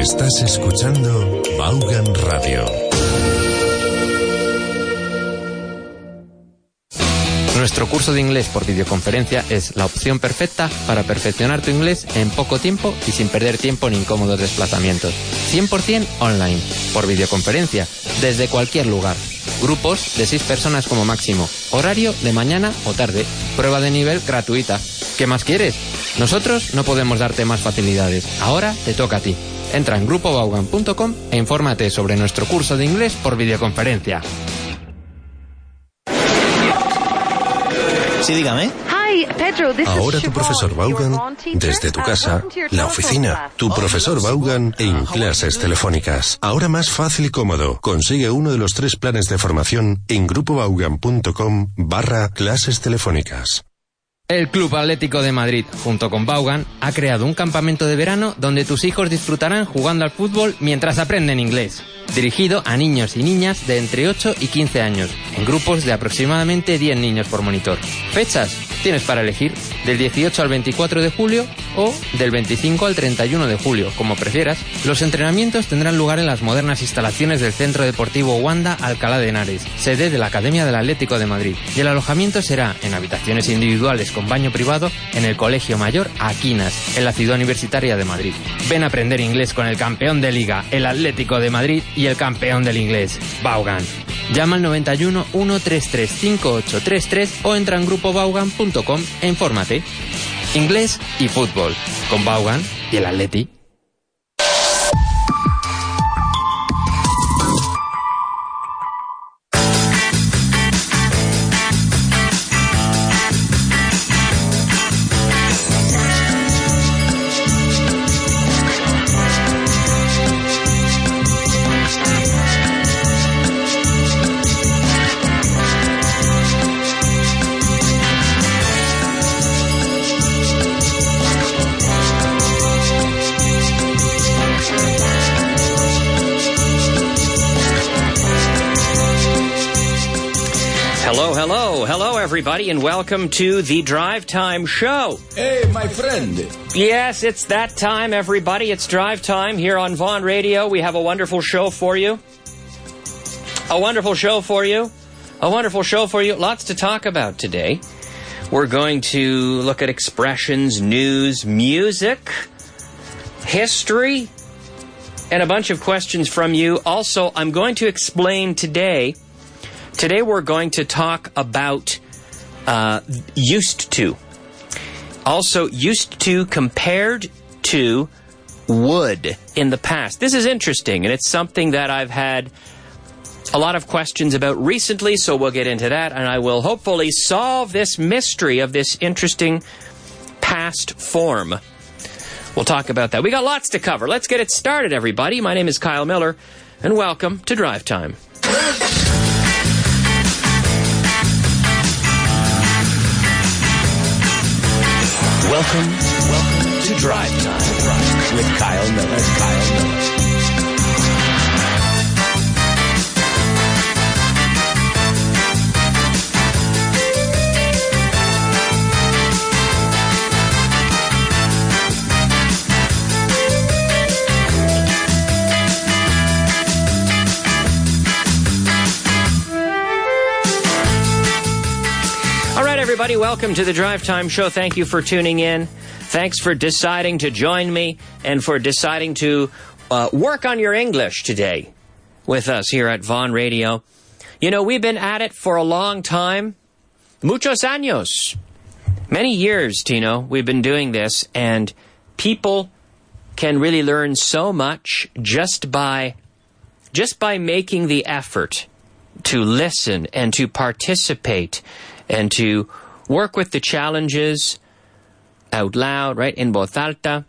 Estás escuchando Vaughan Radio. Nuestro curso de inglés por videoconferencia es la opción perfecta para perfeccionar tu inglés en poco tiempo y sin perder tiempo ni incómodos desplazamientos. 100% online, por videoconferencia, desde cualquier lugar. Grupos de 6 personas como máximo. Horario de mañana o tarde. Prueba de nivel gratuita. ¿Qué más quieres? Nosotros no podemos darte más facilidades. Ahora te toca a ti. Entra en grupovaughan.com e infórmate sobre nuestro curso de inglés por videoconferencia. Sí, dígame. Ahora tu profesor Vaughan, desde tu casa, la oficina, tu profesor Vaughan en clases telefónicas. Ahora más fácil y cómodo. Consigue uno de los 3 planes de formación en grupovaughan.com/clases telefónicas. El Club Atlético de Madrid, junto con Vaughan, ha creado un campamento de verano donde tus hijos disfrutarán jugando al fútbol mientras aprenden inglés. Dirigido a niños y niñas de entre 8 y 15 años, en grupos de aproximadamente 10 niños por monitor. Fechas tienes para elegir, del 18 al 24 de julio o del 25 al 31 de julio, como prefieras. Los entrenamientos tendrán lugar en las modernas instalaciones del Centro Deportivo Wanda Alcalá de Henares, sede de la Academia del Atlético de Madrid. Y el alojamiento será en habitaciones individuales con baño privado en el Colegio Mayor Aquinas, en la Ciudad Universitaria de Madrid. Ven a aprender inglés con el campeón de Liga, el Atlético de Madrid, y el campeón del inglés, Vaughan. Llama al 91 133 5833 o entra en grupovaughan.com e infórmate. Inglés y fútbol, con Vaughan y el Atleti. Hello, everybody, and welcome to the Drive Time Show. Hey, my friend. Yes, it's that time, everybody. It's Drive Time here on Vaughan Radio. We have a wonderful show for you. A wonderful show for you. A wonderful show for you. Lots to talk about today. We're going to look at expressions, news, music, history, and a bunch of questions from you. Also, I'm going to explain today we're going to talk about used to. Also, used to compared to would in the past. This is interesting, and it's something that I've had a lot of questions about recently, so we'll get into that, and I will hopefully solve this mystery of this interesting past form. We'll talk about that. We got lots to cover. Let's get it started, everybody. My name is Kyle Miller, and welcome to Drive Time. Welcome to Drive Time with Kyle Miller. Everybody, welcome to the Drive Time Show. Thank you for tuning in. Thanks for deciding to join me and for deciding to work on your English today with us here at Vaughan Radio. You know, we've been at it for a long time. Muchos años. Many years, Tino, we've been doing this, and people can really learn so much just by making the effort to listen and to participate and to work with the challenges out loud, right, in voz alta,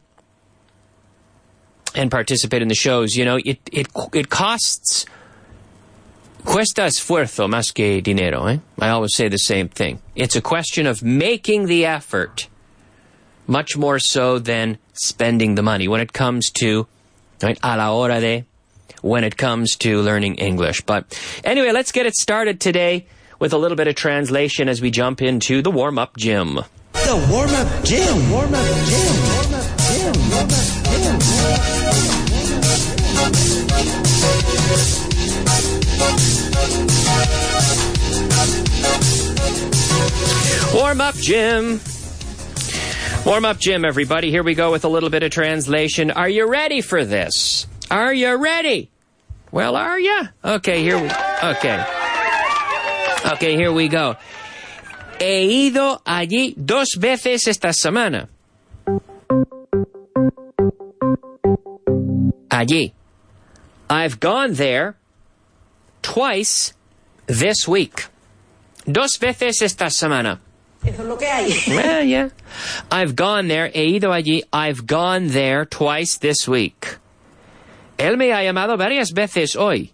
and participate in the shows. You know, it costs, cuesta esfuerzo más que dinero, eh? I always say the same thing. It's a question of making the effort, much more so than spending the money when it comes to, right, a la hora de, when it comes to learning English. But anyway, let's get it started today with a little bit of translation as we jump into the warm-up gym. The warm-up gym. Warm-up gym. Warm-up gym. Warm-up gym. up, Jim. Warm up, Jim, everybody. Here we go with a little bit of translation. Are you ready for this? Are you ready? Well, are you? Okay, here we go. He ido allí 2 veces esta semana. Allí. I've gone there twice this week. 2 veces esta semana. Eso es lo que hay. Well, yeah. I've gone there. He ido allí. I've gone there twice this week. Él me ha llamado varias veces hoy.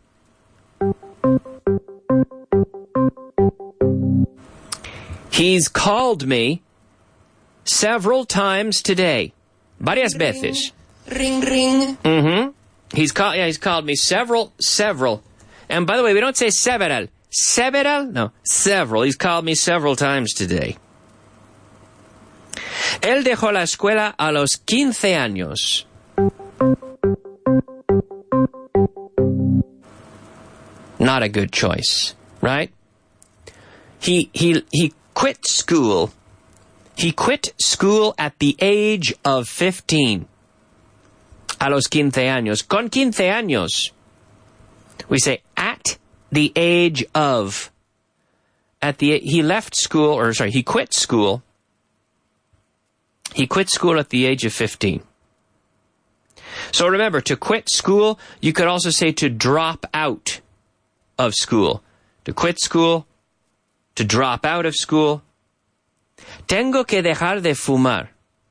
He's called me several times today. Varias veces. Ring, ring. Mm-hmm. He's called me several. And by the way, we don't say several. Several? No, several. He's called me several times today. Él dejó la escuela a los 15 años. Not a good choice, right? He quit school. He quit school at the age of 15. A los 15 años. Con 15 años. We say at the age of. He left school, he quit school. He quit school at the age of 15. So remember, to quit school, you could also say to drop out of school. To quit school, to drop out of school. Tengo que dejar de fumar.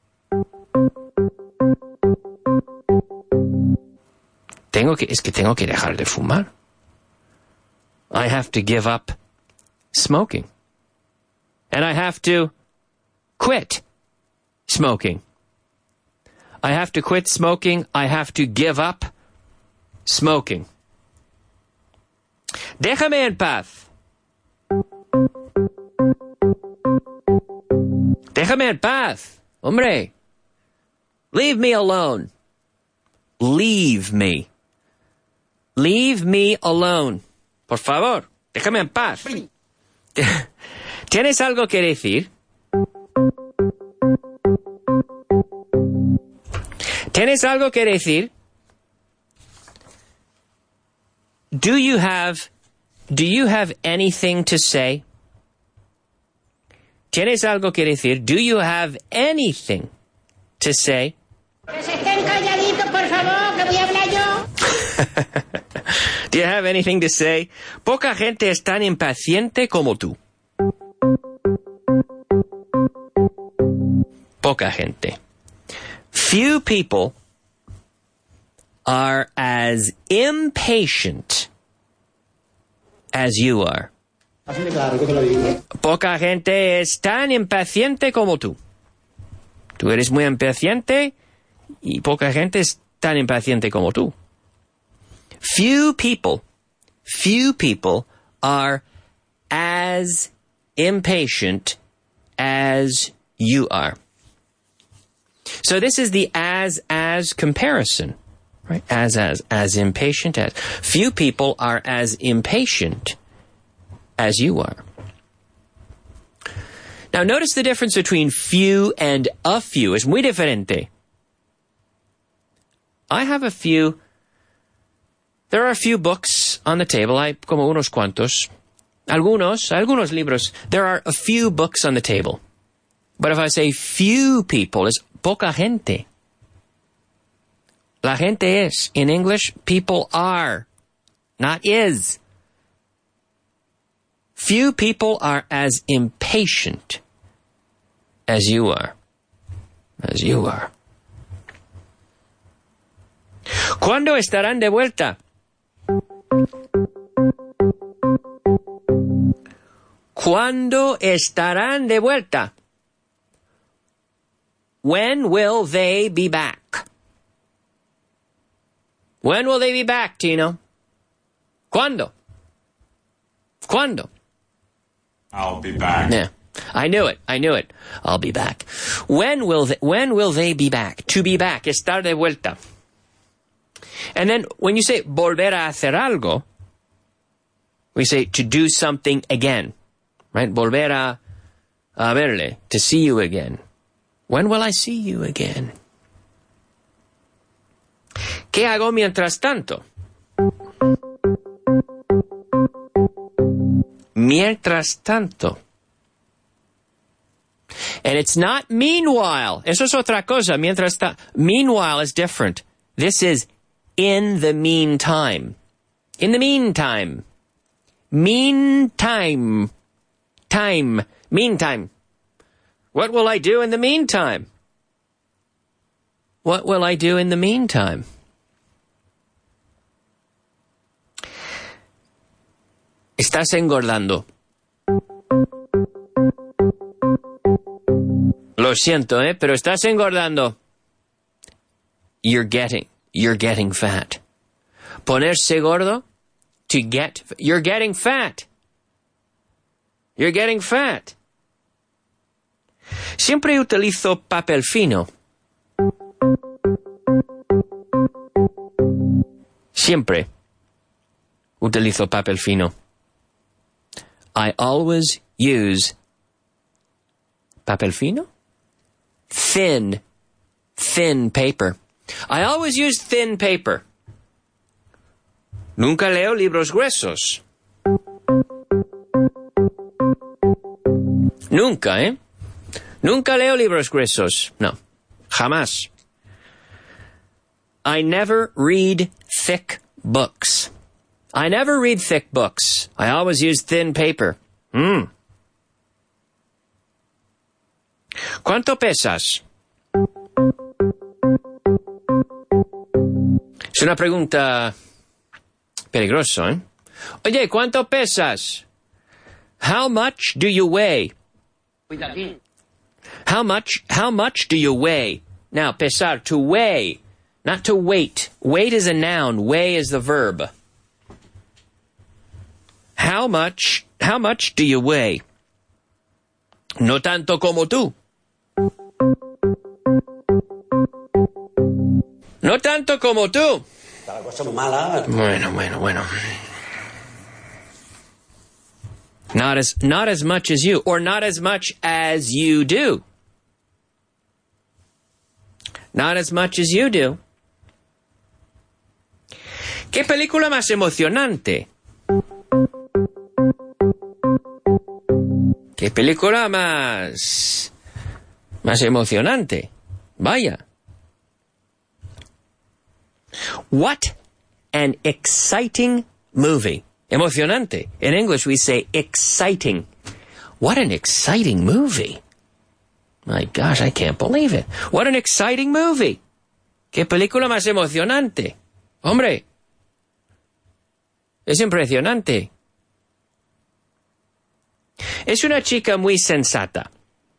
Tengo que dejar de fumar. I have to give up smoking. And I have to quit smoking. I have to quit smoking. I have to give up smoking. Déjame en paz. Déjame en paz. Hombre. Leave me alone. Leave me. Leave me alone. Por favor, déjame en paz. ¿Tienes algo que decir? ¿Tienes algo que decir? Do you have anything to say? ¿Tienes algo que decir? Do you have anything to say? Que se estén calladitos, por favor, que voy a hablar yo. Do you have anything to say? Poca gente es tan impaciente como tú. Poca gente. Few people are as impatient as you are. Poca gente es tan impaciente como tú. Tú eres muy impaciente y poca gente es tan impaciente como tú. Few people are as impatient as you are. So this is the as comparison, right? As impatient as. Few people are as impatient as you are. Now notice the difference between few and a few. Es muy diferente. I have a few. There are a few books on the table. Hay como unos cuantos. Algunos libros. There are a few books on the table. But if I say few people, it's poca gente. La gente es. In English, people are, not is. Few people are as impatient as you are. As you are. ¿Cuándo estarán de vuelta? ¿Cuándo estarán de vuelta? When will they be back? When will they be back, Tino? ¿Cuándo? ¿Cuándo? I'll be back. Yeah. I knew it. I'll be back. When will they be back? To be back, estar de vuelta. And then when you say volver a hacer algo, we say to do something again, right? Volver a A verle. To see you again. When will I see you again? ¿Qué hago mientras tanto? Mientras tanto. And it's not meanwhile. Eso es otra cosa. Mientras tanto. Meanwhile is different. This is in the meantime. In the meantime. Meantime. Time. Meantime. What will I do in the meantime? What will I do in the meantime? Estás engordando. Lo siento, pero estás engordando. You're getting fat. Ponerse gordo, to get, you're getting fat. You're getting fat. Siempre utilizo papel fino. Siempre utilizo papel fino. I always use papel fino? Thin paper. I always use thin paper. Nunca leo libros gruesos. Nunca, Nunca leo libros gruesos. No, jamás. I never read thick books. I never read thick books. I always use thin paper. ¿Cuánto pesas? Es una pregunta peligrosa, Oye, ¿cuánto pesas? How much do you weigh? How much do you weigh? Now, pesar, to weigh, not to weight. Weight is a noun, weigh is the verb. How much do you weigh? No tanto como tú. No tanto como tú. La cosa muy mala. Bueno. Not as much as you, or not as much as you do. Not as much as you do. ¿Qué película más emocionante? ¿Qué película más emocionante? Vaya. What an exciting movie. Emocionante. In English we say exciting. What an exciting movie. My gosh, I can't believe it. What an exciting movie. ¿Qué película más emocionante? Hombre. Es impresionante. Es una chica muy sensata.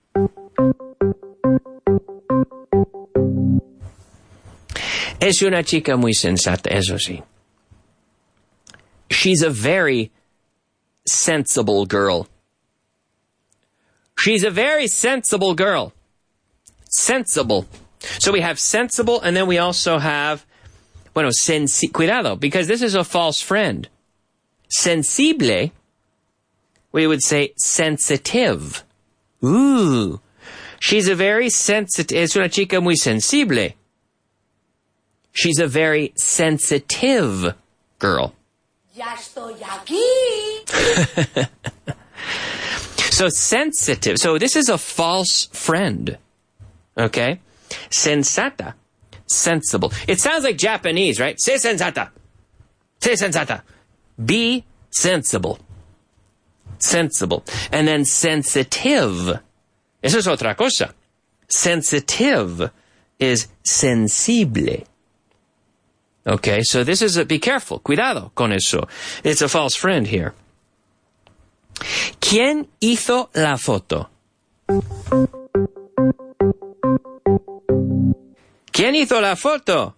Es una chica muy sensata, eso sí. She's a very sensible girl. She's a very sensible girl. Sensible. So we have sensible, and then we also have, cuidado, because this is a false friend. Sensible, we would say sensitive. Ooh. She's a very sensitive, es una chica muy sensible. She's a very sensitive girl. Ya estoy aquí. So sensitive. So this is a false friend. Okay? Sensata. Sensible. It sounds like Japanese, right? Sei sensata. Sei sensata. Be sensible. Sensible. And then sensitive. Eso es otra cosa. Sensitive is sensible. Okay, so this is be careful. Cuidado con eso. It's a false friend here. ¿Quién hizo la foto? ¿Quién hizo la foto?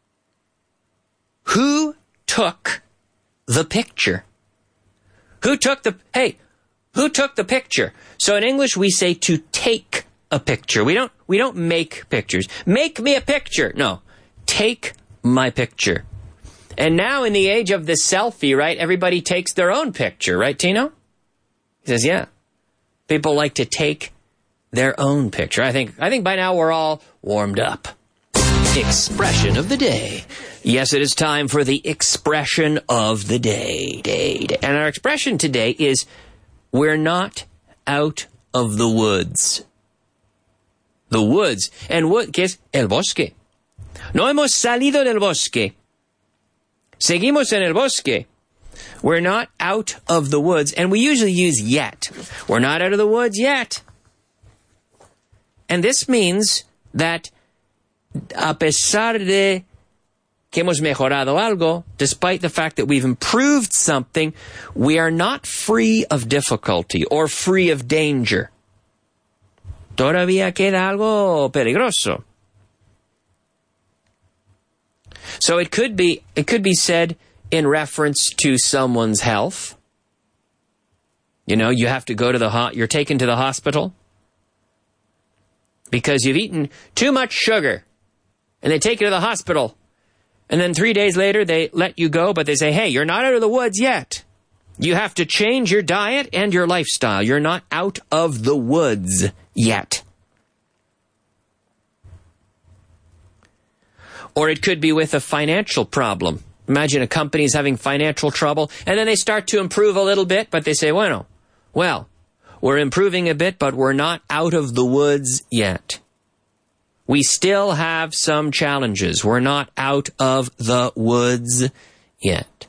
Who took the picture? Who took the picture? So in English we say to take a picture. We don't make pictures. Make me a picture. No. Take my picture. And now in the age of the selfie, right, everybody takes their own picture, right, Tino? He says, yeah. People like to take their own picture. I think by now we're all warmed up. Expression of the day. Yes, it is time for the expression of the day. And our expression today is, we're not out of the woods. The woods. And what, ¿qué es? El bosque. No hemos salido del bosque. Seguimos en el bosque. We're not out of the woods. And we usually use yet. We're not out of the woods yet. And this means that a pesar de que hemos mejorado algo, despite the fact that we've improved something, we are not free of difficulty or free of danger. Todavía queda algo peligroso. So it could be said in reference to someone's health. You know, you have to go to you're taken to the hospital because you've eaten too much sugar. And they take you to the hospital. And then 3 days later, they let you go, but they say, hey, you're not out of the woods yet. You have to change your diet and your lifestyle. You're not out of the woods yet. Or it could be with a financial problem. Imagine a company's having financial trouble, and then they start to improve a little bit, but they say, well, we're improving a bit, but we're not out of the woods yet. We still have some challenges. We're not out of the woods yet.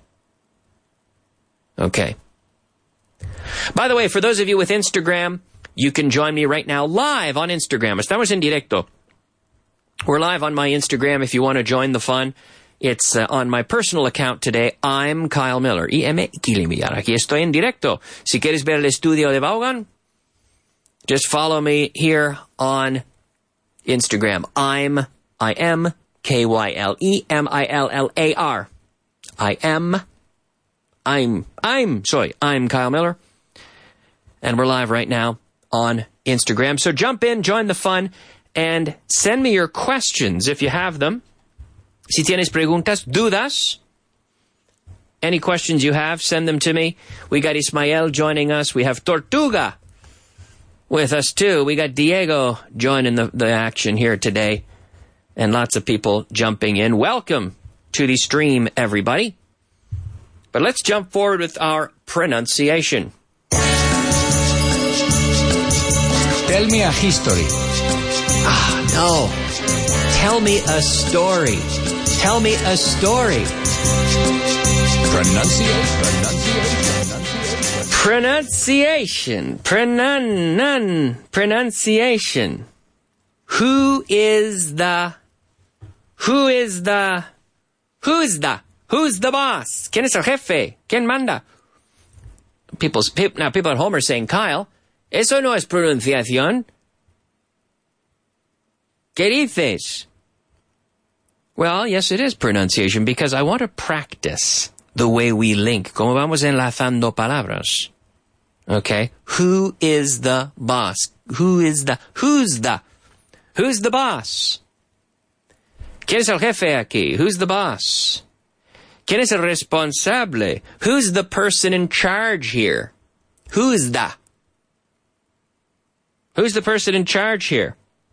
Okay. By the way, for those of you with Instagram, you can join me right now live on Instagram. Estamos en directo. We're live on my Instagram if you want to join the fun. It's on my personal account today. I'm Kyle Miller. I-M-Kilimiar. Aquí estoy en directo. Si quieres ver el estudio de Vaughan, just follow me here on Instagram. I'm K-Y-L-E-M-I-L-L-A-R. I'm Kyle Miller. And we're live right now on Instagram. So jump in, join the fun, and send me your questions if you have them. Si tienes preguntas, dudas, any questions you have, send them to me. We got Ismael joining us. We have Tortuga with us too. We got Diego joining the action here today. And lots of people jumping in. Welcome to the stream, everybody. But let's jump forward with our pronunciation. Tell me a history. No. Tell me a story. Tell me a story. Pronunciation. Pronunciation. Who's the boss? ¿Quién es el jefe? ¿Quién manda? People at home are saying, Kyle, eso no es pronunciación. ¿Qué dices? Well, yes, it is pronunciation because I want to practice the way we link. Como vamos enlazando palabras. Okay? Who is the boss? Who's the boss? ¿Quién es el jefe aquí? Who's the boss? ¿Quién es el responsable? Who's the person in charge here? Who's the person in charge here?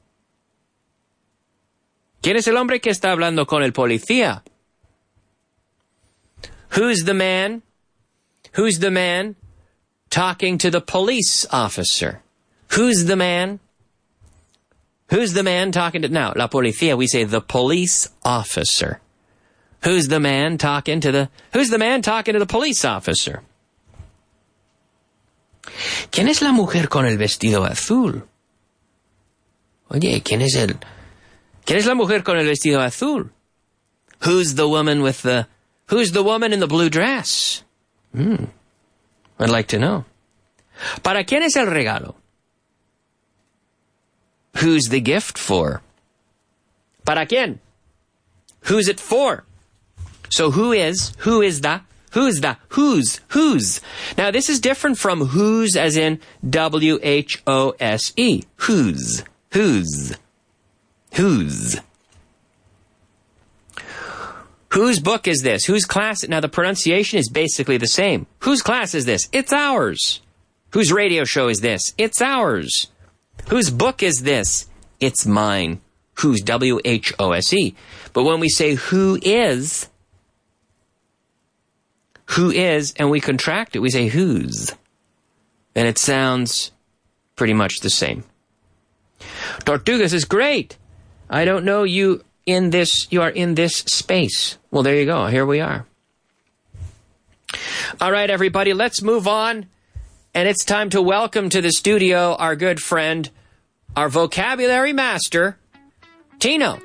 ¿Quién es el hombre que está hablando con el policía? Who's the man? Who's the man talking to the police officer? Who's the man? Who's the man talking to... Now, la policía, we say the police officer. Who's the man talking to the police officer? ¿Quién es la mujer con el vestido azul? Oye, ¿quién es la mujer con el vestido azul? Who's the woman in the blue dress? I'd like to know. ¿Para quién es el regalo? Who's the gift for? ¿Para quién? Who's it for? So whose. Now this is different from whose as in W-H-O-S-E. Whose. Whose book is this? Whose class? Now the pronunciation is basically the same. Whose class is this? It's ours. Whose radio show is this? It's ours. Whose book is this? It's mine. Whose, W-H-O-S-E. But when we say who is, and we contract it, we say whose. And it sounds pretty much the same. Tortugas is great. I don't know you are in this space. Well, there you go. Here we are. All right, everybody, let's move on. And it's time to welcome to the studio our good friend, our vocabulary master, Tino.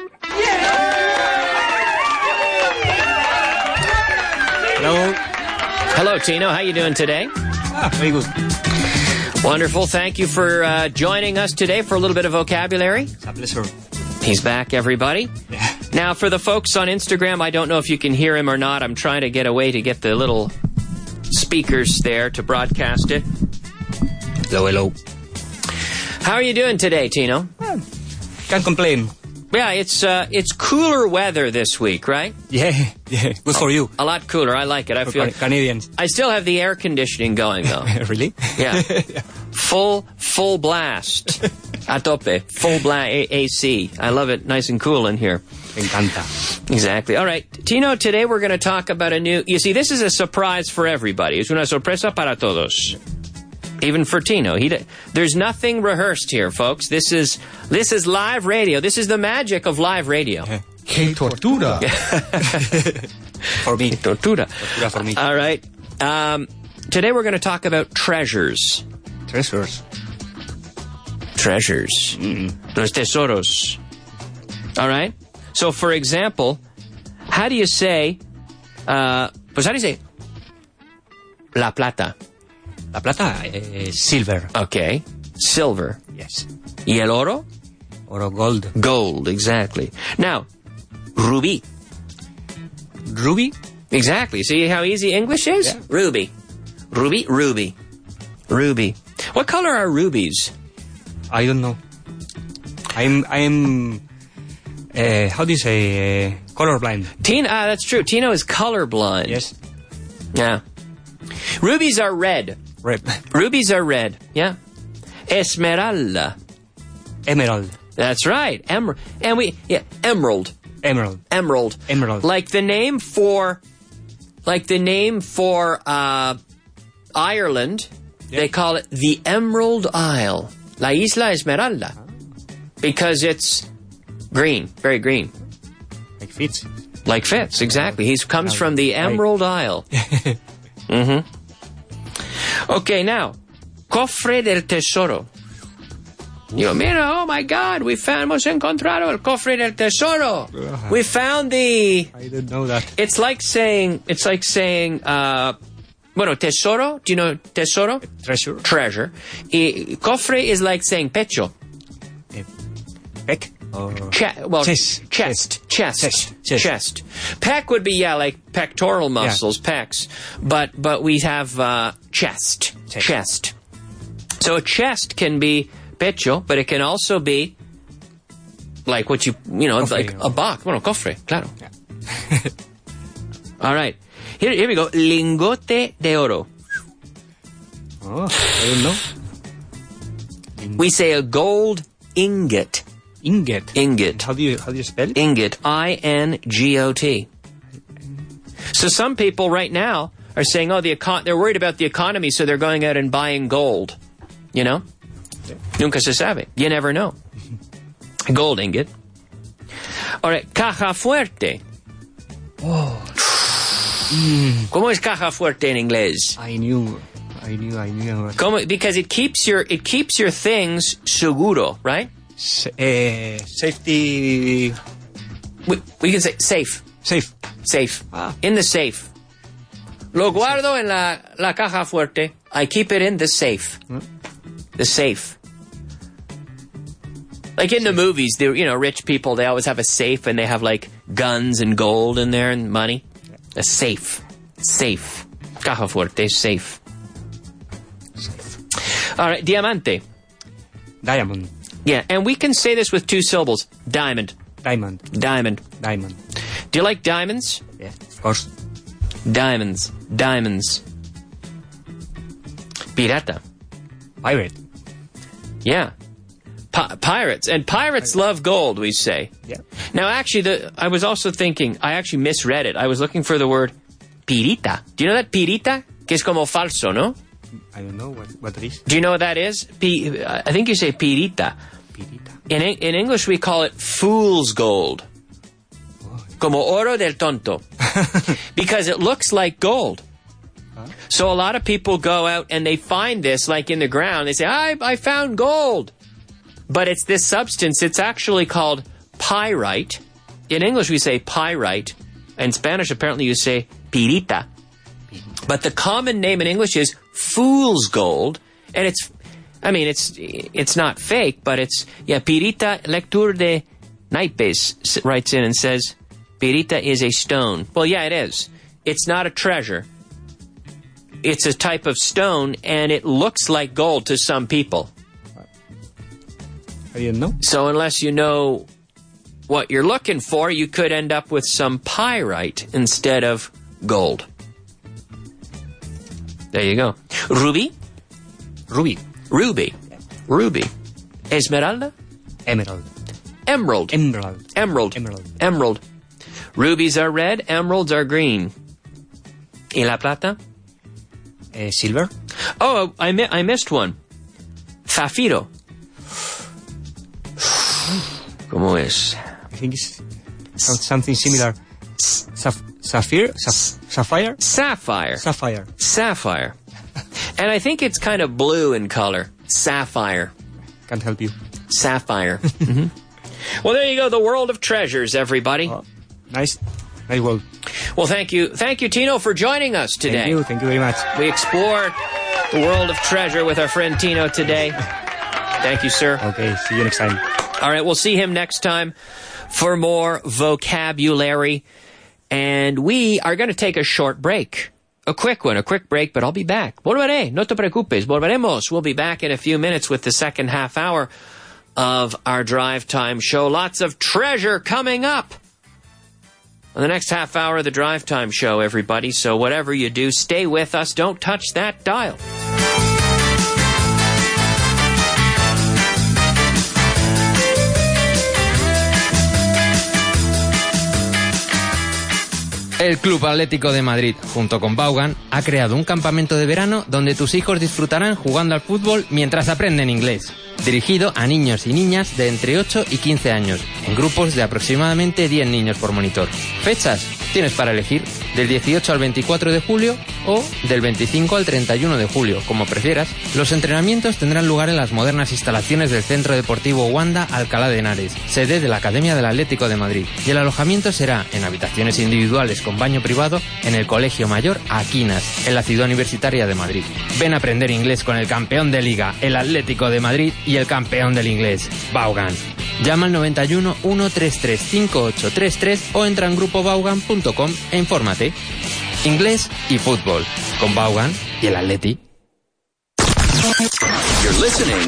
Hello. Hello, Tino. How you doing today? Very good. Wonderful. Thank you for joining us today for a little bit of vocabulary. It's a pleasure. He's back, everybody. Yeah. Now, for the folks on Instagram, I don't know if you can hear him or not. I'm trying to get a way to get the little speakers there to broadcast it. Hello, hello. How are you doing today, Tino? Can't complain. Yeah, it's cooler weather this week, right? Yeah. Good for you. A lot cooler. I like it. I feel Canadians. I still have the air conditioning going though. Really? Yeah. Full blast. A tope. Full blast AC. I love it. Nice and cool in here. Me encanta. Exactly. All right. Tino, today we're going to talk about you see, this is a surprise for everybody. Es una sorpresa para todos. Even for Tino. There's nothing rehearsed here, folks. This is live radio. This is the magic of live radio. Que tortura. For me. Tortura. Tortura for me. All right. Today we're going to talk about treasures. Treasures. Treasures. Los tesoros. All right? So, for example, how do you say, la plata? La plata, silver. Okay. Silver. Yes. Y el oro? Oro, gold. Gold, exactly. Now, rubí. Ruby? Exactly. See how easy English is? Yeah. Ruby. Ruby. What color are rubies? I don't know. I'm how do you say, colorblind. That's true. Tino is colorblind. Yes. Yeah. Rubies are red. Red. Rubies are red. Yeah. Esmeralda. Emerald. That's right. Emerald. Emerald. Emerald. Like the name for Ireland, they call it the Emerald Isle. La Isla Esmeralda. Because it's green, very green. Like Fitz. Like Fitz, exactly. He comes from the Emerald Isle. Mm-hmm. Okay, now, cofre del tesoro. Mira, oh my God, hemos encontrado el cofre del tesoro. We found the... I didn't know that. It's like saying, tesoro, do you know tesoro? Treasure. Cofre is like saying pecho. Peck? Chest. Pec would be, like pectoral muscles, pecs. But we have chest. So a chest can be pecho, but it can also be like what cofre, like a box. Cofre, claro. Yeah. All right. Here we go. Lingote de oro. Oh, I don't know. We say a gold ingot. Ingot. How do you spell it? Ingot. I-N-G-O-T. So some people right now are saying, they're worried about the economy, so they're going out and buying gold. You know? Nunca se sabe. You never know. Gold ingot. All right. Caja fuerte. Oh. ¿Cómo es caja fuerte en inglés? I knew. Because it keeps your things seguro, right? Safety. We can say safe. Safe. Ah. In the safe. Lo guardo en la caja fuerte. I keep it in the safe. The safe. Like in the movies, rich people, they always have a safe and they have like guns and gold in there and money. A safe. Caja fuerte, safe. All right, diamante. Diamond. Yeah, and we can say this with two syllables. Diamond. Diamond. Do you like diamonds? Yeah, of course. Diamonds. Pirata. Pirate. Yeah. Pirates. And pirates love gold, we say. Yeah. Now, actually, I was also thinking, I actually misread it. I was looking for the word pirita. Do you know that pirita? Que es como falso, ¿no? I don't know what it is. Do you know what that is? I think you say pirita. Pirita. In English, we call it fool's gold. Como oro del tonto. Because it looks like gold. So a lot of people go out and they find this like in the ground. They say, I found gold. But it's this substance. It's actually called pyrite. In English, we say pyrite. In Spanish, apparently, you say pirita. But the common name in English is fool's gold. And it's not fake, but it's, pirita lectura de naipes writes in and says, pirita is a stone. Well, yeah, it is. It's not a treasure. It's a type of stone, and it looks like gold to some people. I didn't know. So unless you know what you're looking for, you could end up with some pyrite instead of gold. There you go. Ruby? Ruby. Ruby. Ruby. Esmeralda? Emerald. Emerald. Emerald. Emerald. Emerald. Emerald. Rubies are red, emeralds are green. ¿Y la plata? Silver. Oh, I missed one. Zafiro. ¿Cómo es? I think it's something similar. Sapphire? Sapphire? Sapphire. Sapphire. Sapphire. And I think it's kind of blue in color. Sapphire. Can't help you. Sapphire. Mm-hmm. Well, there you go. The world of treasures, everybody. Nice world. Well, thank you. Thank you, Tino, for joining us today. Thank you very much. We explored the world of treasure with our friend Tino today. Thank you, sir. Okay, see you next time. All right, we'll see him next time for more vocabulary. And we are going to take a short break. A quick break, but I'll be back. Volveré, no te preocupes, volveremos. We'll be back in a few minutes with the second half hour of our Drive Time show. Lots of treasure coming up on the next half hour of the Drive Time show, everybody. So whatever you do, stay with us. Don't touch that dial. El Club Atlético de Madrid, junto con Vaughan, ha creado un campamento de verano donde tus hijos disfrutarán jugando al fútbol mientras aprenden inglés. Dirigido a niños y niñas de entre 8 y 15 años, en grupos de aproximadamente 10 niños por monitor. Fechas tienes para elegir, del 18 al 24 de julio o del 25 al 31 de julio, como prefieras. Los entrenamientos tendrán lugar en las modernas instalaciones del Centro Deportivo Wanda Alcalá de Henares, sede de la Academia del Atlético de Madrid. Y el alojamiento será en habitaciones individuales con baño privado en el Colegio Mayor Aquinas, en la ciudad universitaria de Madrid. Ven a aprender inglés con el campeón de Liga, el Atlético de Madrid, y el campeón del inglés, Vaughan. Llama al 91 133 5833 o entra en grupovaughan.com e infórmate. Inglés y fútbol, con Vaughan y el Atleti. You're listening.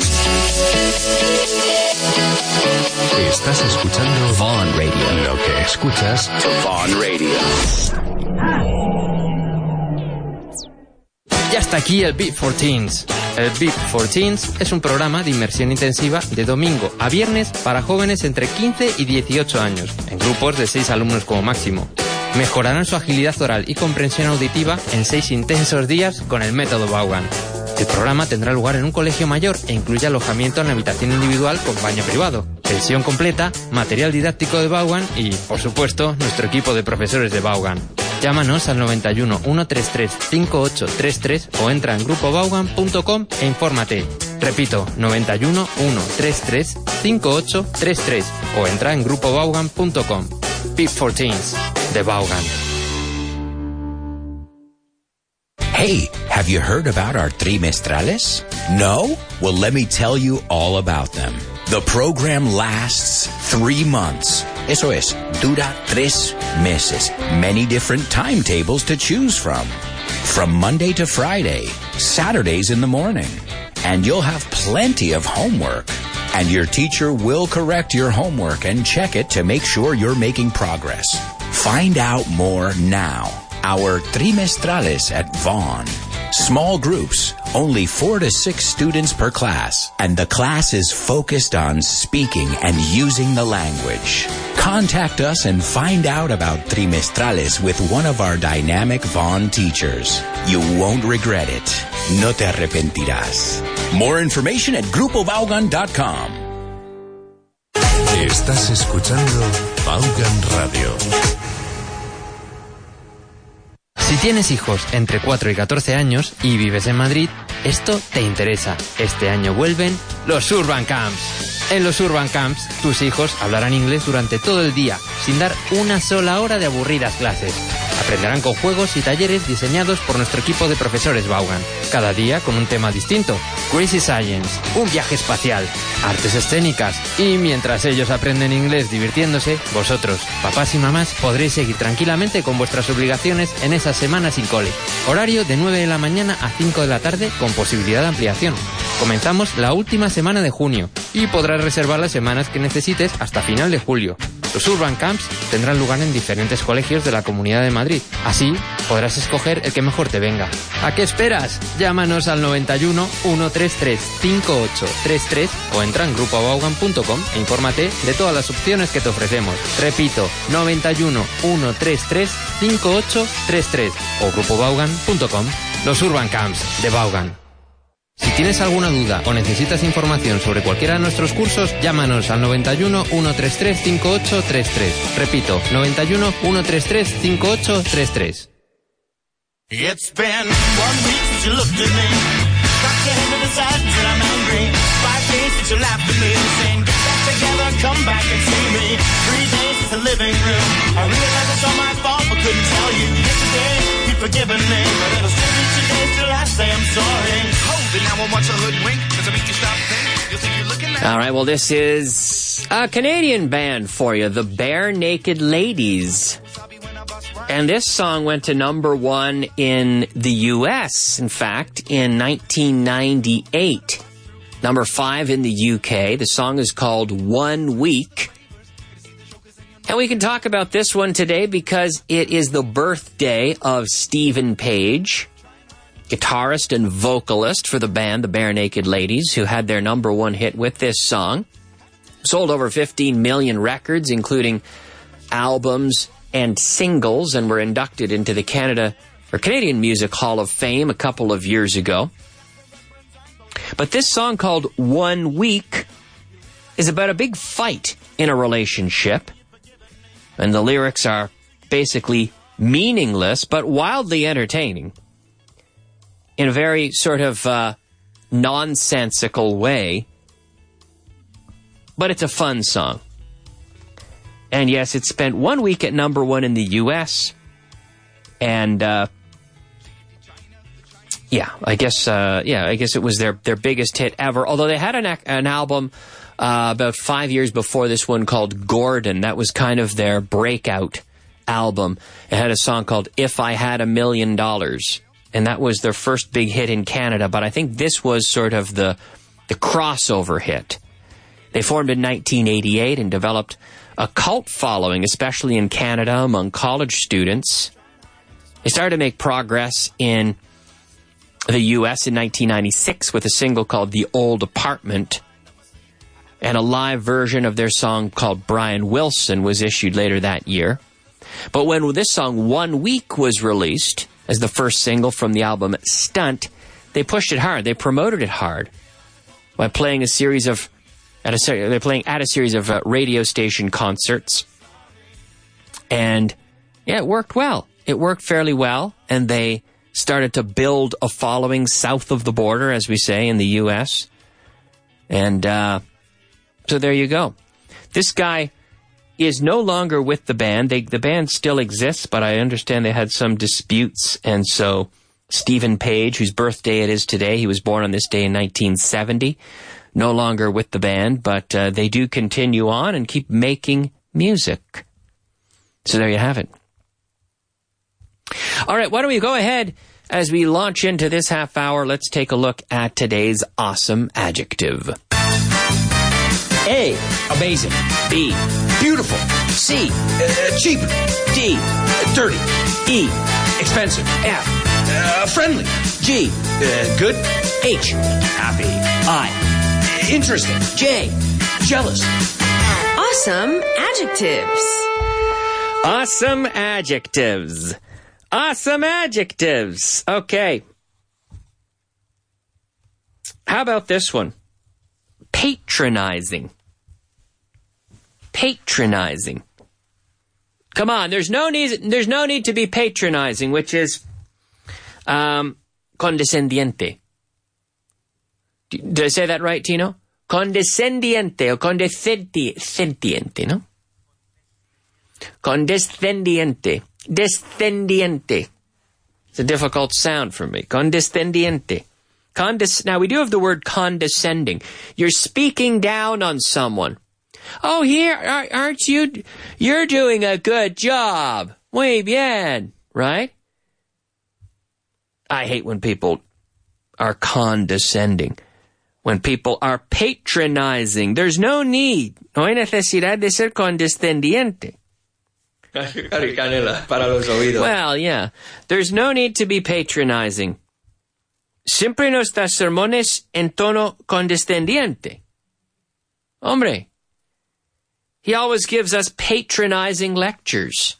Estás escuchando Vaughan Radio. Lo que escuchas, Vaughan Radio. Ya está aquí el Beat for Teens. El Beat for Teens es un programa de inmersión intensiva de domingo a viernes para jóvenes entre 15 y 18 años, en grupos de 6 alumnos como máximo. Mejorarán su agilidad oral y comprensión auditiva en 6 intensos días con el método Vaughan. El programa tendrá lugar en un colegio mayor e incluye alojamiento en habitación individual con baño privado, pensión completa, material didáctico de Vaughan y, por supuesto, nuestro equipo de profesores de Vaughan. Llámanos al 91 133 5833 o entra en grupovaughan.com e infórmate. Repito, 91 133 5833 o entra en grupovaughan.com. Beat for Teens, de Vaughan. Hey, have you heard about our trimestrales? No? Well, let me tell you all about them. The program lasts 3 months. Eso es, dura 3 meses. Many different timetables to choose from. From Monday to Friday, Saturdays in the morning. And you'll have plenty of homework. And your teacher will correct your homework and check it to make sure you're making progress. Find out more now. Our trimestrales at Vaughan. Small groups, only 4 to 6 students per class, and the class is focused on speaking and using the language. Contact us and find out about trimestrales with one of our dynamic Vaughn teachers. You won't regret it. No te arrepentirás. More information at grupobaugan.com. Estás escuchando Vaughan Radio. Si tienes hijos entre 4 y 14 años y vives en Madrid, esto te interesa. Este año vuelven los Urban Camps. En los Urban Camps, tus hijos hablarán inglés durante todo el día, sin dar una sola hora de aburridas clases. Aprenderán con juegos y talleres diseñados por nuestro equipo de profesores Vaughan, cada día con un tema distinto. Crazy Science, un viaje espacial, artes escénicas. Y mientras ellos aprenden inglés divirtiéndose, vosotros, papás y mamás, podréis seguir tranquilamente con vuestras obligaciones en esas semanas sin cole. Horario de 9 de la mañana a 5 de la tarde con posibilidad de ampliación. Comenzamos la última semana de junio y podrás reservar las semanas que necesites hasta final de julio. Los Urban Camps tendrán lugar en diferentes colegios de la Comunidad de Madrid. Así podrás escoger el que mejor te venga. ¿A qué esperas? Llámanos al 91 133 5833 o entra en grupobaugan.com e infórmate de todas las opciones que te ofrecemos. Repito, 91 133 5833 o grupobaugan.com. Los Urban Camps de Vaughan. Si tienes alguna duda o necesitas información sobre cualquiera de nuestros cursos, llámanos al 91 133 5833. Repito, 91 133 5833. It's been 1 week since you looked at me. Got your head to the side and I'm angry. 5 days since you laughed at me and saying, get back together, come back and see me. 3 days since the living room. I realized it's all my fault but couldn't tell you. Yesterday, you'd forgiven me, but it'll still be 2 days till I say I'm sorry. All right, well, this is a Canadian band for you, the Bare Naked Ladies. And this song went to number 1 in the U.S., in fact, in 1998. Number 5 in the UK. The song is called 1 Week. And we can talk about this one today because it is the birthday of Stephen Page, guitarist and vocalist for the band, the Bare Naked Ladies, who had their number 1 hit with this song. Sold over 15 million records, including albums and singles, and were inducted into the Canadian Music Hall of Fame a couple of years ago. But this song called 1 Week is about a big fight in a relationship, and the lyrics are basically meaningless but wildly entertaining in a very sort of nonsensical way. But it's a fun song. And yes, it spent 1 week at number 1 in the U.S. And I guess it was their biggest hit ever. Although they had an album about 5 years before this one called Gordon. That was kind of their breakout album. It had a song called If I Had $1 Million. And that was their first big hit in Canada. But I think this was sort of the crossover hit. They formed in 1988 and developed a cult following, especially in Canada, among college students. They started to make progress in the U.S. in 1996 with a single called The Old Apartment. And a live version of their song called Brian Wilson was issued later that year. But when this song 1 Week was released as the first single from the album Stunt, they pushed it hard. They promoted it hard by playing at a series of radio station concerts. And yeah, it worked well. It worked fairly well, and they started to build a following south of the border, as we say, in the U.S. And so there you go. This guy is no longer with the band. The band still exists, but I understand they had some disputes, and so Stephen Page, whose birthday it is today, he was born on this day in 1970, no longer with the band, but they do continue on and keep making music. So there you have it. All right, why don't we go ahead as we launch into this half hour? Let's take a look at today's awesome adjective. A, amazing. B, beautiful. C, cheap. D, dirty. E, expensive. F, Friendly. G. Good. H. Happy. I. Interesting. J. Jealous. Awesome adjectives. Awesome adjectives. Awesome adjectives. Okay. How about this one? Patronizing. Patronizing. Come on, there's no need to be patronizing, which is condescendiente. Did I say that right, Tino? Condescendiente o condescendiente, no? Condescendiente. Descendiente. It's a difficult sound for me. Condescendiente. Now, we do have the word condescending. You're speaking down on someone. Oh, here, aren't you? You're doing a good job. Muy bien. Right? I hate when people are condescending. When people are patronizing. There's no need. No hay necesidad de ser condescendiente. Well, yeah. There's no need to be patronizing. Siempre nos da sermones en tono condescendiente. Hombre. He always gives us patronizing lectures.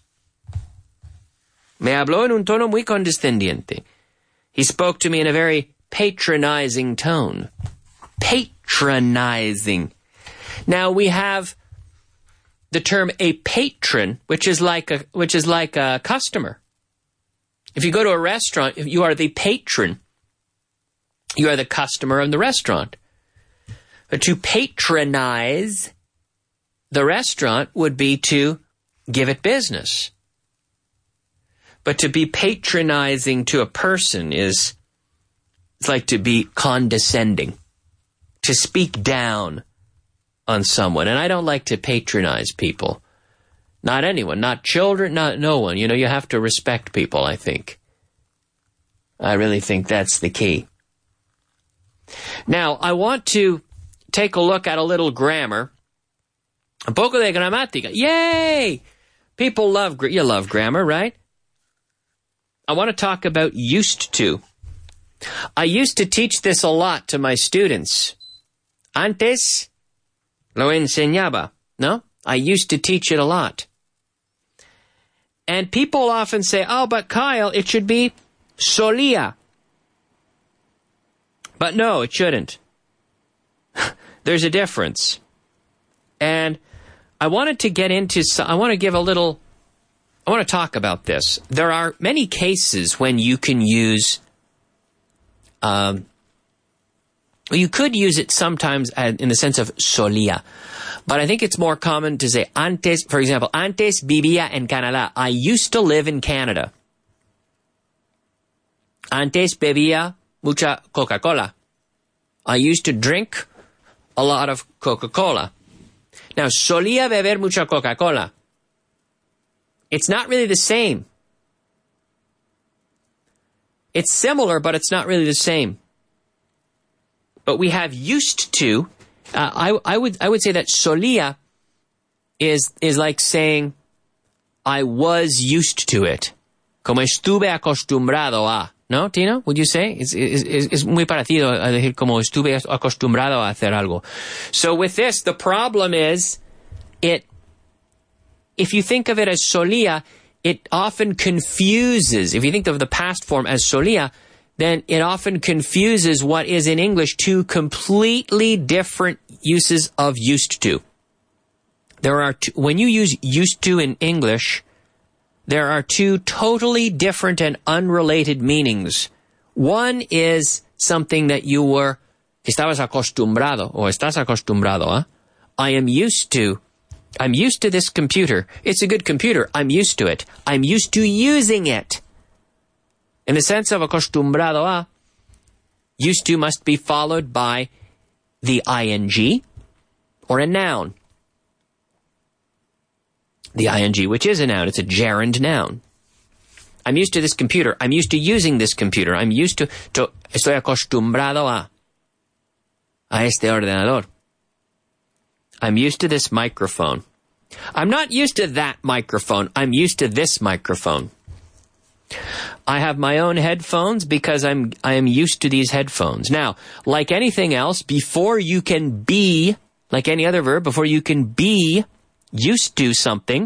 Me habló en un tono muy condescendiente. He spoke to me in a very patronizing tone. Patronizing. Now we have the term a patron, which is like a customer. If you go to a restaurant, if you are the patron. You are the customer of the restaurant. But to patronize the restaurant would be to give it business. But to be patronizing to a person it's like to be condescending, to speak down on someone. And I don't like to patronize people. Not anyone, not children, not no one. You know, you have to respect people, I think. I really think that's the key. Now, I want to take a look at a little grammar. Un poco de gramática. Yay! People love grammar, right? I want to talk about used to. I used to teach this a lot to my students. Antes lo enseñaba, no? I used to teach it a lot. And people often say, oh, but Kyle, it should be solía. But no, it shouldn't. There's a difference. And I wanted to get into, I want to talk about this. There are many cases when you can use, you could use it sometimes in the sense of solía. But I think it's more common to say antes, for example, antes vivía en Canadá. I used to live in Canada. Antes bebía mucha Coca-Cola. I used to drink a lot of Coca-Cola. Now, solía beber mucha Coca-Cola. It's not really the same. It's similar, but it's not really the same. But we have used to. I would say that solía is like saying I was used to it. Como estuve acostumbrado a. ¿No, Tino? Would you say? Es muy parecido a decir como estuve acostumbrado a hacer algo. So with this, the problem is, if you think of it as solía, it often confuses. If you think of the past form as solía, then it often confuses what is in English two completely different uses of used to. When you use used to in English, there are two totally different and unrelated meanings. One is something that you were, estabas acostumbrado, o estás acostumbrado, ¿eh? I'm used to this computer. It's a good computer. I'm used to it. I'm used to using it. In the sense of acostumbrado a, used to must be followed by the ing or a noun. The ing, which is a noun. It's a gerund noun. I'm used to this computer. I'm used to using this computer. I'm used to estoy acostumbrado a este ordenador. I'm used to this microphone. I'm not used to that microphone. I'm used to this microphone. I have my own headphones because I am used to these headphones. Now, like anything else, before you can be, like any other verb, before you can be used to something,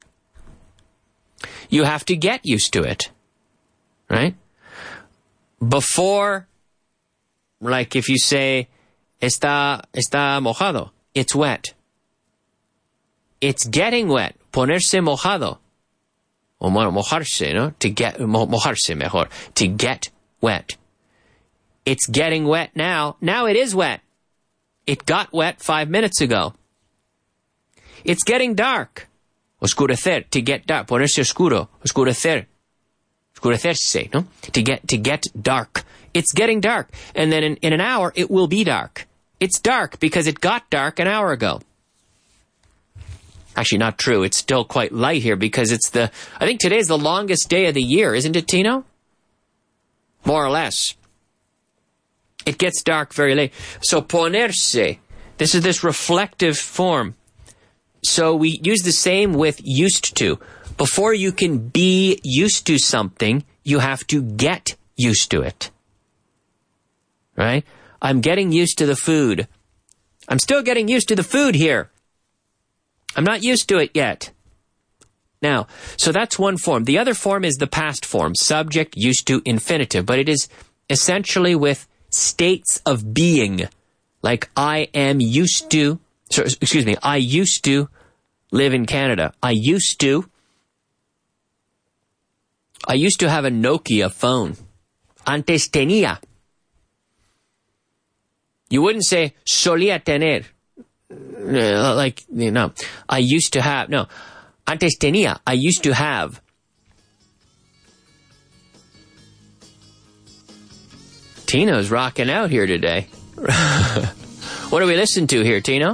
you have to get used to it, right? Before, like if you say, está mojado, it's wet. It's getting wet, ponerse mojado. O mojarse, ¿no? Mojarse mejor. To get wet. It's getting wet now. Now it is wet. It got wet 5 minutes ago. It's getting dark. Oscurecer, to get dark. Ponerse oscuro. Oscurecer. Oscurecerse, ¿no? To get dark. It's getting dark. And then in an hour, it will be dark. It's dark because it got dark an hour ago. Actually, not true. It's still quite light here because I think today's the longest day of the year, isn't it, Tino? More or less. It gets dark very late. So, ponerse, this is this reflective form. So, we use the same with used to. Before you can be used to something, you have to get used to it. Right? I'm getting used to the food. I'm still getting used to the food here. I'm not used to it yet. Now, so that's one form. The other form is the past form, subject, used to, infinitive. But it is essentially with states of being. Like I used to live in Canada. I used to have a Nokia phone. Antes tenía. You wouldn't say solía tener. Like, no, I used to have, no, antes tenía, I used to have. Tino's rocking out here today. What do we listen to here, Tino?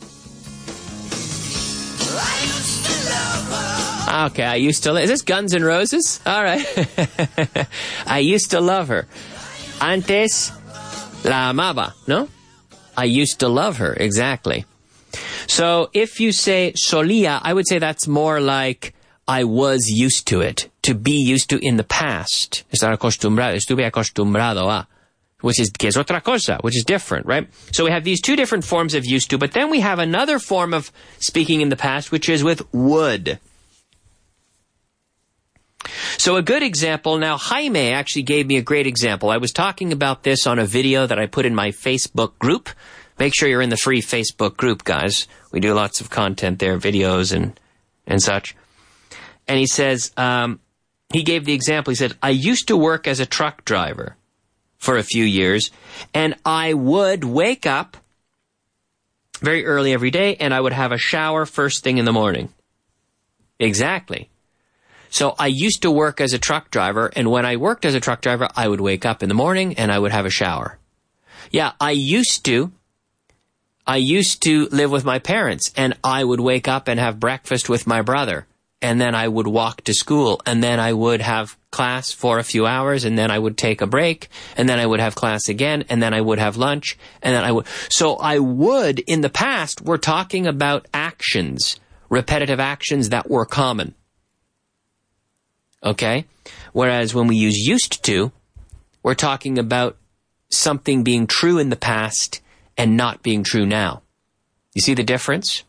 Okay, I used to, is this Guns N' Roses? All right. I used to love her. Antes la amaba, no? I used to love her, exactly. So if you say solía, I would say that's more like I was used to it, to be used to in the past. Estar acostumbrado, estuve acostumbrado a, que es otra cosa, which is different, right? So we have these two different forms of used to, but then we have another form of speaking in the past, which is with would. So a good example, now Jaime actually gave me a great example. I was talking about this on a video that I put in my Facebook group. Make sure you're in the free Facebook group, guys. We do lots of content there, videos and such. And he says, he gave the example, he said, I used to work as a truck driver for a few years, and I would wake up very early every day, and I would have a shower first thing in the morning. Exactly. So I used to work as a truck driver, and when I worked as a truck driver, I would wake up in the morning and I would have a shower. Yeah, I used to live with my parents, and I would wake up and have breakfast with my brother, and then I would walk to school, and then I would have class for a few hours, and then I would take a break, and then I would have class again, and then I would have lunch, and then I would. So I would, in the past, we're talking about actions, repetitive actions that were common. Okay? Whereas when we use used to, we're talking about something being true in the past and not being true now. You see the difference?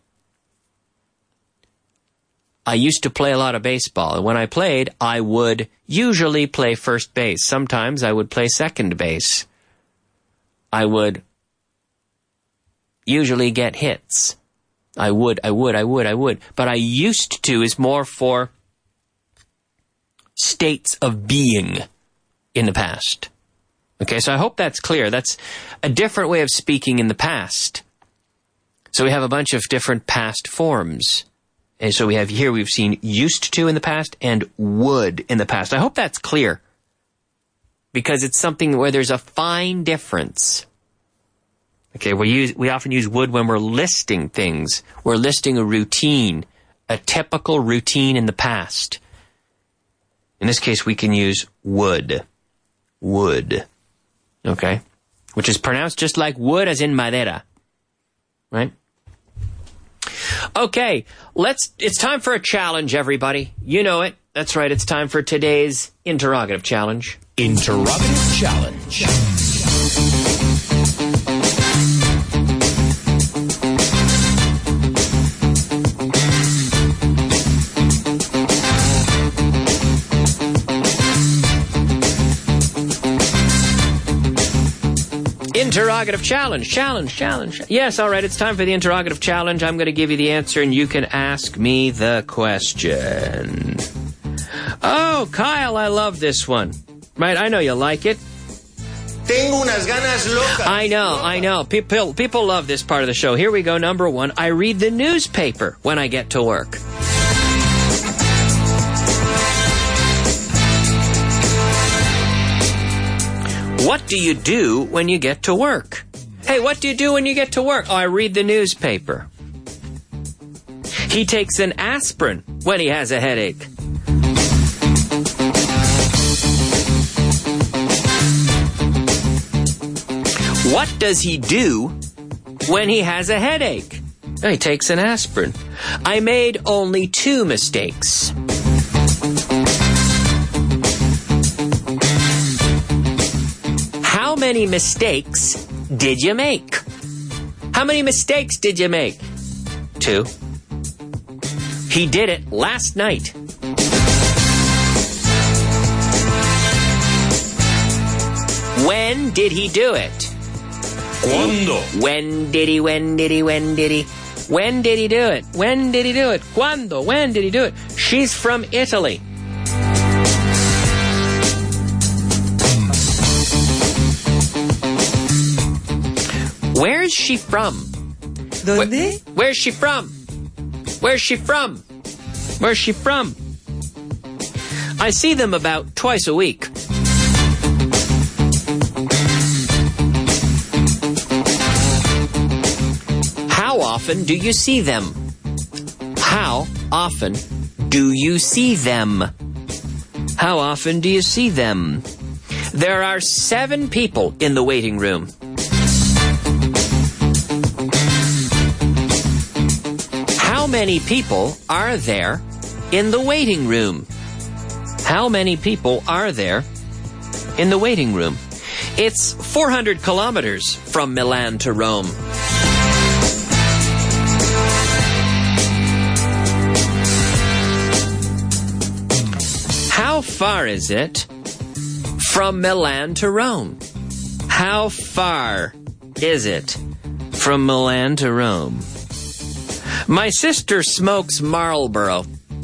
I used to play a lot of baseball, and when I played, I would usually play first base. Sometimes I would play second base. I would usually get hits. I would. But I used to is more for states of being in the past. Okay, so I hope that's clear. That's a different way of speaking in the past. So we have a bunch of different past forms. And so we've seen used to in the past and would in the past. I hope that's clear. Because it's something where there's a fine difference. Okay, we often use would when we're listing things. We're listing a routine, a typical routine in the past. In this case, we can use would. Would. Okay? Which is pronounced just like wood as in madera. Right? Okay, it's time for a challenge, everybody. You know it. That's right, it's time for today's interrogative challenge. Interrogative challenge. Interrogative challenge. Yes, all right, it's time for the interrogative challenge. I'm going to give you the answer and you can ask me the question. Oh, Kyle, I love this one. Right, I know you like it. Tengo unas ganas locas. I know. People love this part of the show. Here we go, number one. I read the newspaper when I get to work. What do you do when you get to work? Hey, what do you do when you get to work? Oh, I read the newspaper. He takes an aspirin when he has a headache. What does he do when he has a headache? Oh, he takes an aspirin. I made only 2 mistakes. How many mistakes did you make? How many mistakes did you make? 2. He did it last night. When did he do it? ¿Cuándo? When did he do it? ¿Cuándo? When did he do it? She's from Italy. Where's she from? ¿Dónde? Where's she from? I see them about twice a week. How often do you see them? How often do you see them? How often do you see them? There are 7 people in the waiting room. How many people are there in the waiting room? How many people are there in the waiting room? It's 400 kilometers from Milan to Rome. How far is it from Milan to Rome? How far is it from Milan to Rome? My sister smokes Marlboro.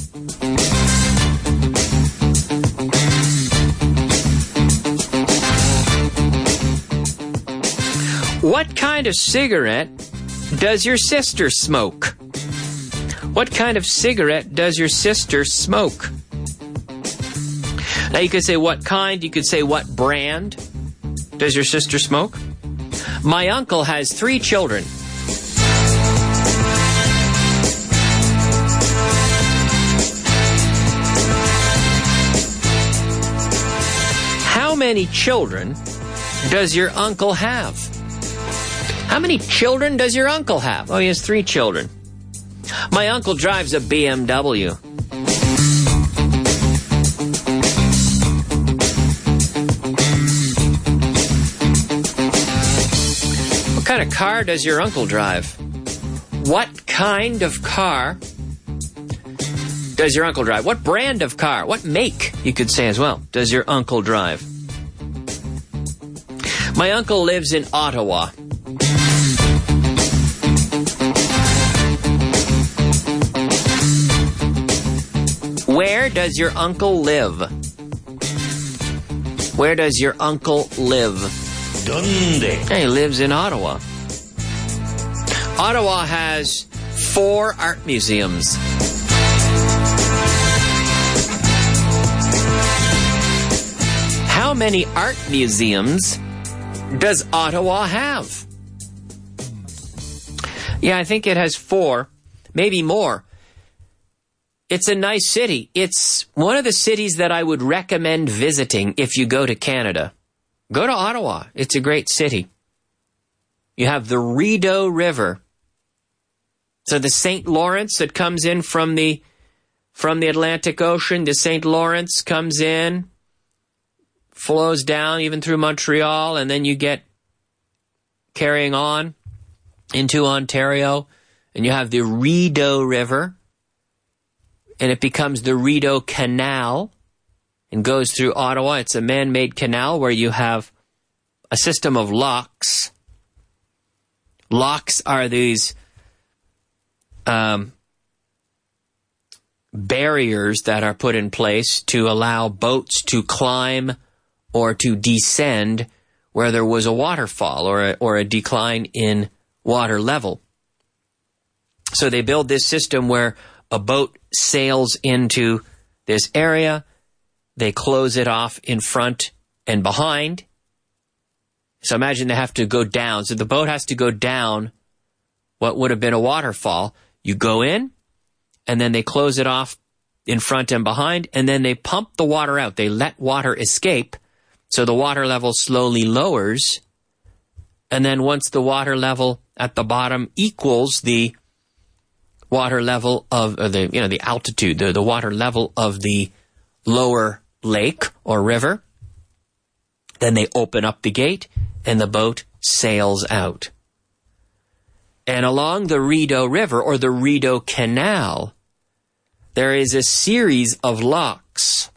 What kind of cigarette does your sister smoke? What kind of cigarette does your sister smoke? Now you could say what kind, you could say what brand does your sister smoke? My uncle has 3 children. How many children does your uncle have? How many children does your uncle have? Oh, he has 3 children. My uncle drives a BMW. What kind of car does your uncle drive? What kind of car does your uncle drive? What brand of car? What make, you could say as well, does your uncle drive? My uncle lives in Ottawa. Where does your uncle live? Where does your uncle live? ¿Dónde? He lives in Ottawa. Ottawa has 4 art museums. How many art museums does Ottawa have? Yeah, I think it has 4, maybe more. It's a nice city. It's one of the cities that I would recommend visiting if you go to Canada. Go to Ottawa. It's a great city. You have the Rideau River. So the St. Lawrence that comes in from the from the Atlantic Ocean. The St. Lawrence comes in, flows down even through Montreal, and then you get carrying on into Ontario, and you have the Rideau River, and it becomes the Rideau Canal and goes through Ottawa. It's a man-made canal where you have a system of locks. Locks are these barriers that are put in place to allow boats to climb or to descend where there was a waterfall or a decline in water level. So they build this system where a boat sails into this area, they close it off in front and behind. So imagine they have to go down. So the boat has to go down what would have been a waterfall. You go in, and then they close it off in front and behind, and then they pump the water out. They let water escape, so the water level slowly lowers. And then once the water level at the bottom equals the water level of the altitude, the water level of the lower lake or river, then they open up the gate and the boat sails out. And along the Rideau River or the Rideau Canal, there is a series of locks.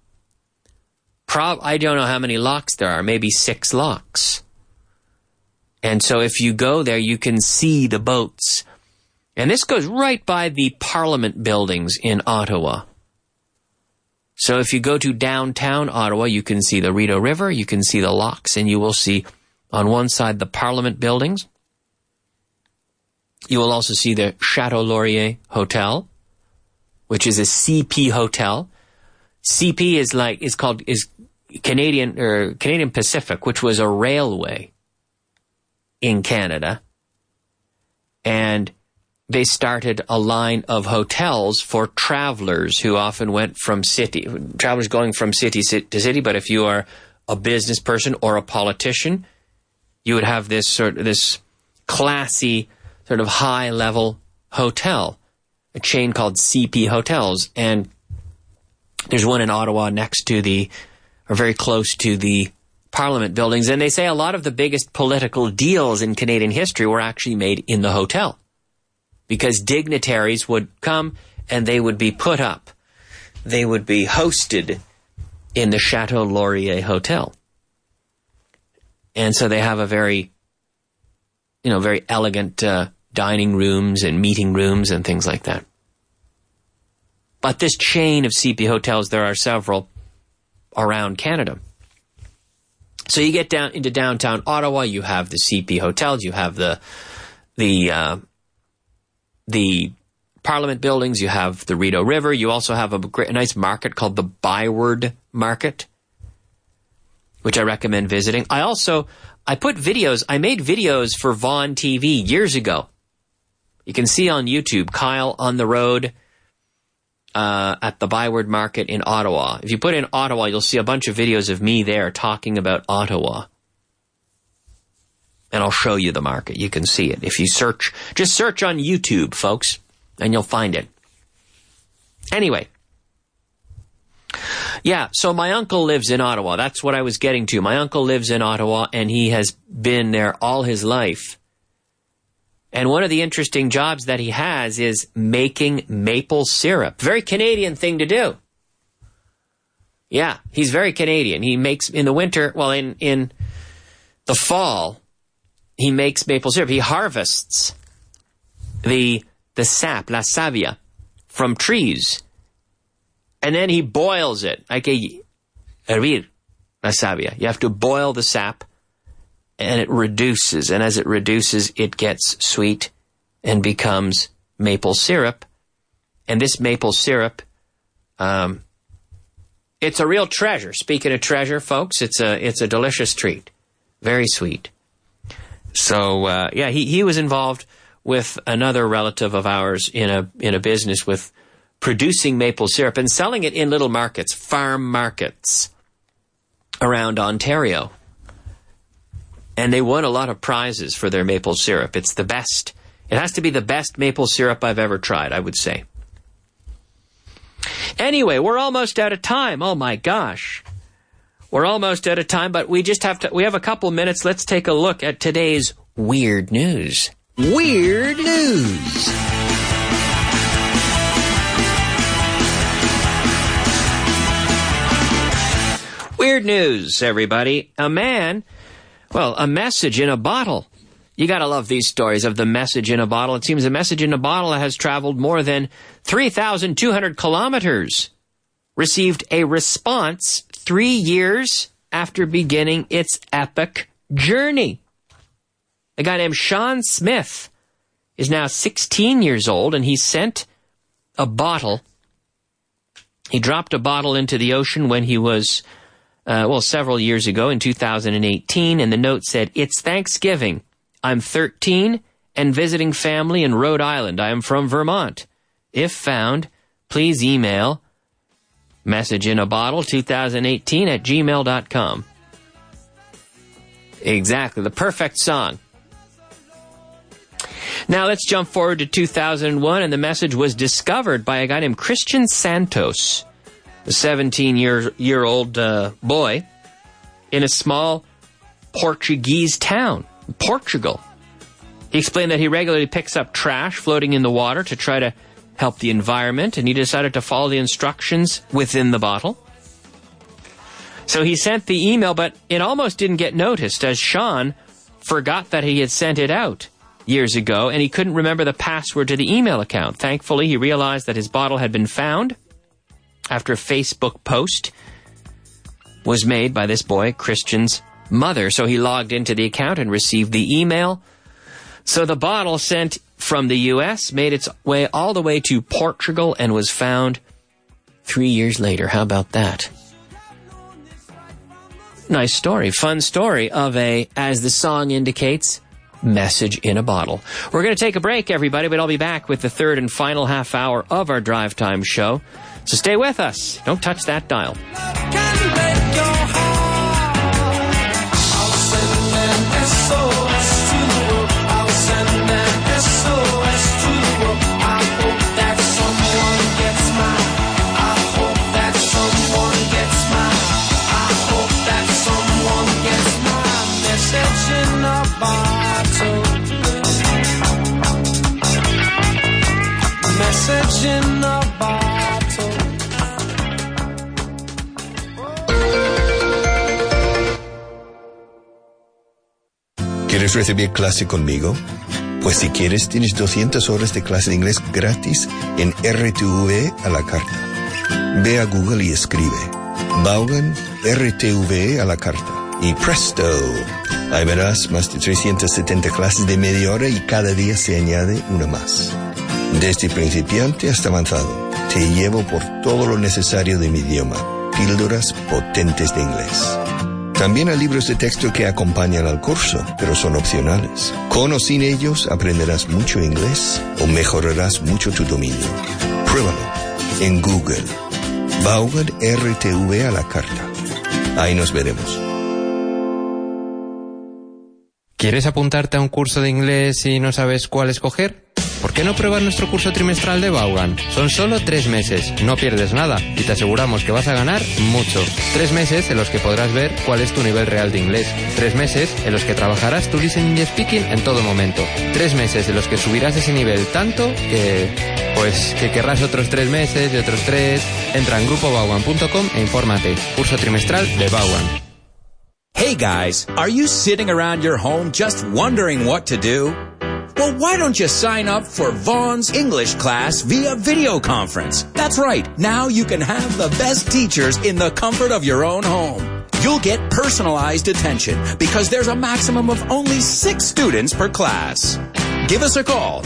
I don't know how many locks there are, maybe 6 locks. And so if you go there, you can see the boats. And this goes right by the Parliament buildings in Ottawa. So if you go to downtown Ottawa, you can see the Rideau River, you can see the locks, and you will see on one side the Parliament buildings. You will also see the Chateau Laurier Hotel, which is a CP hotel. CP is Canadian Pacific, which was a railway in Canada. And they started a line of hotels for travelers who often went from travelers going from city to city. But if you are a business person or a politician, you would have this classy, sort of high-level hotel, a chain called CP Hotels. And there's one in Ottawa very close to the Parliament buildings. And they say a lot of the biggest political deals in Canadian history were actually made in the hotel, because dignitaries would come and they would be put up. They would be hosted in the Chateau Laurier Hotel. And so they have a very elegant dining rooms and meeting rooms and things like that. But this chain of CP hotels, there are several around Canada. So you get down into downtown Ottawa, you have the CP hotels, you have the Parliament buildings, you have the Rideau River, you also have a nice market called the Byward Market, which I recommend visiting. I made videos for Vaughan TV years ago. You can see on YouTube, Kyle on the Road at the Byward Market in Ottawa. If you put in Ottawa, you'll see a bunch of videos of me there talking about Ottawa. And I'll show you the market. You can see it. If you just search on YouTube, folks, and you'll find it. Anyway. Yeah, so my uncle lives in Ottawa. That's what I was getting to. My uncle lives in Ottawa, and he has been there all his life. And one of the interesting jobs that he has is making maple syrup. Very Canadian thing to do. Yeah, he's very Canadian. He makes, in the winter, in the fall, he makes maple syrup. He harvests the sap, la savia, from trees. And then he boils it. Hervir la savia. You have to boil the sap, and it reduces. And as it reduces, it gets sweet and becomes maple syrup. And this maple syrup, it's a real treasure. Speaking of treasure, folks, it's a delicious treat. Very sweet. So, he was involved with another relative of ours in a business with producing maple syrup and selling it in little markets, farm markets around Ontario. And they won a lot of prizes for their maple syrup. It's the best. It has to be the best maple syrup I've ever tried, I would say. Anyway, we're almost out of time. Oh my gosh. We're almost out of time, but we have a couple minutes. Let's take a look at today's weird news. Weird news. Weird news, everybody. A message in a bottle. You gotta love these stories of the message in a bottle. It seems a message in a bottle has traveled more than 3,200 kilometers. Received a response 3 years after beginning its epic journey. A guy named Sean Smith is now 16 years old, and he sent a bottle. He dropped a bottle into the ocean when he was, several years ago in 2018, and the note said, "It's Thanksgiving. I'm 13 and visiting family in Rhode Island. I am from Vermont. If found, please email messageinaBottle2018@gmail.com. Exactly, the perfect song. Now let's jump forward to 2001, and the message was discovered by a guy named Christian Santos, a 17-year-old boy in a small Portuguese town, Portugal. He explained that he regularly picks up trash floating in the water to try to help the environment, and he decided to follow the instructions within the bottle. So he sent the email, but it almost didn't get noticed, as Sean forgot that he had sent it out years ago, and he couldn't remember the password to the email account. Thankfully, he realized that his bottle had been found after a Facebook post was made by this boy, Christian's mother. So he logged into the account and received the email. So the bottle sent from the U.S. made its way all the way to Portugal and was found 3 years later. How about that? Nice story, fun story of a, as the song indicates, message in a bottle. We're going to take a break, everybody, but I'll be back with the third and final half hour of our Drive Time show. So stay with us. Don't touch that dial. ¿Quieres recibir clase conmigo? Pues si quieres, tienes 200 horas de clase de inglés gratis en RTV a la carta. Ve a Google y escribe Vaughan RTV a la carta. Y presto, ahí verás más de 370 clases de media hora y cada día se añade una más. Desde principiante hasta avanzado, te llevo por todo lo necesario de mi idioma. Píldoras potentes de inglés. También hay libros de texto que acompañan al curso, pero son opcionales. Con o sin ellos aprenderás mucho inglés o mejorarás mucho tu dominio. Pruébalo en Google. Vaughan RTV a la carta. Ahí nos veremos. ¿Quieres apuntarte a un curso de inglés y no sabes cuál escoger? ¿Por qué no pruebas nuestro curso trimestral de Vaughan? Son solo 3 meses, no pierdes nada y te aseguramos que vas a ganar mucho. 3 meses en los que podrás ver cuál es tu nivel real de inglés. 3 meses en los que trabajarás tu listening y speaking en todo momento. 3 meses en los que subirás ese nivel tanto que querrás otros 3 meses y otros 3. Entra en grupovaughan.com e infórmate. Curso trimestral de Vaughan. Hey guys, are you sitting around your home just wondering what to do? Well, why don't you sign up for Vaughn's English class via video conference? That's right. Now you can have the best teachers in the comfort of your own home. You'll get personalized attention because there's a maximum of only 6 students per class. Give us a call,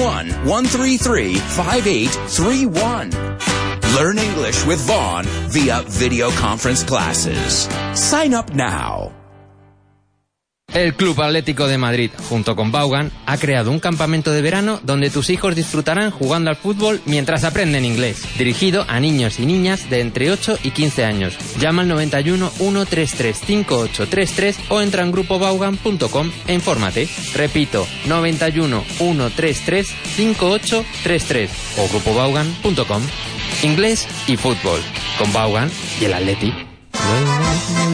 911335831. Learn English with Vaughn via video conference classes. Sign up now. El Club Atlético de Madrid, junto con Vaughan, ha creado un campamento de verano donde tus hijos disfrutarán jugando al fútbol mientras aprenden inglés, dirigido a niños y niñas de entre 8 y 15 años. Llama al 91 133 5833 o entra en grupovaughan.com e infórmate. Repito, 91 133 5833 o grupovaughan.com. Inglés y fútbol, con Vaughan y el Atleti.